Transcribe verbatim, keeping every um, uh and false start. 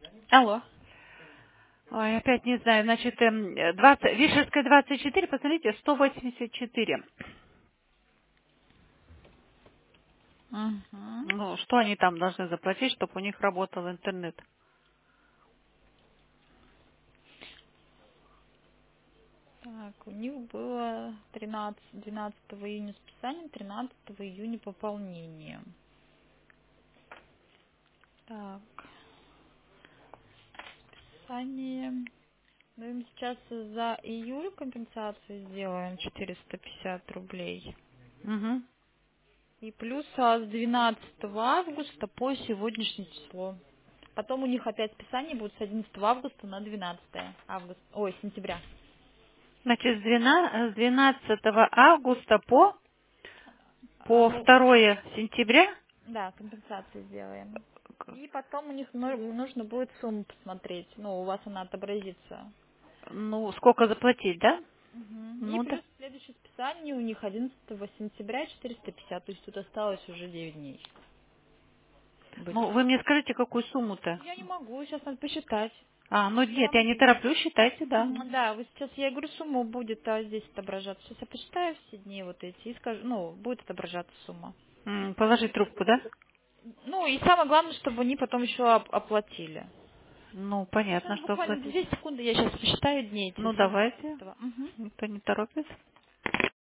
Алло. Ой, опять не знаю, значит, эм, двадцать, Вишерская двадцать четыре, посмотрите, сто восемьдесят четыре. Угу. Ну, что они там должны заплатить, чтобы у них работал интернет? Так, у них было тринадцатого двенадцатого июня списание, тринадцатого июня пополнение. Так, списание. Мы им сейчас за июль компенсацию сделаем четыреста пятьдесят рублей. Угу. И плюс а, с двенадцатого августа по сегодняшнее число. Потом у них опять списание будет с одиннадцатого августа на двенадцатое августа. Ой, сентября. Значит, с двена- с двенадцатого августа по, А, по ну, второе сентября, да, компенсацию сделаем. И потом у них ну- нужно будет сумму посмотреть. Ну, у вас она отобразится. ну, сколько заплатить, да? Мгм. И Ну да. плюс следующее списание у них одиннадцатого сентября четыреста пятьдесят. То есть тут осталось уже девять дней быть. Ну, вы мне скажите, какую сумму-то? Я не могу, сейчас надо посчитать. А, ну Я нет, вам... я не тороплюсь, считайте, да. Мгм, да, вот сейчас я говорю, сумма будет а, здесь отображаться. Сейчас я посчитаю все дни вот эти и скажу, ну, будет отображаться сумма. М, Положить трубку, да? Ну, и самое главное, чтобы они потом еще оп- оплатили. Ну, понятно, Сейчас что буквально платить. две секунды, я сейчас посчитаю дней эти Ну, с давайте. одиннадцатого. Мгм. Никто не торопится.